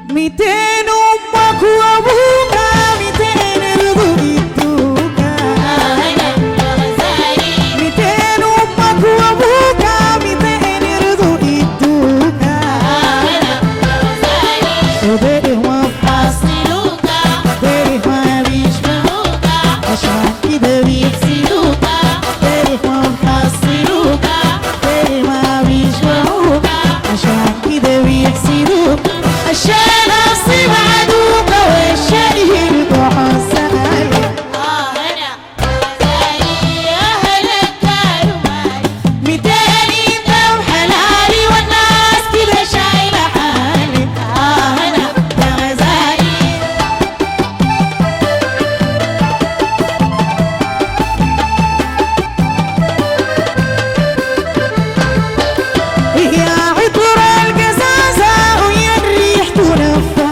200 امك وابوك 200 رضوا يدوك. 200 امك وابوك 200 رضوا يدوك. وداري ما بحصلوك داري ما بيشبهوك عشان كده بيحسدوك. داري ما بحصلوك داري ما بيشبهوك عشان كده بيحسدوك. عشان اصيب عدوك والشهيد وحسالي. انا غزالي يا هلا كانوا مالي. 200 انت وحلالي والناس كده شايله حالي. انا غزالي يا عطر القزازه ويا الريح تنفس.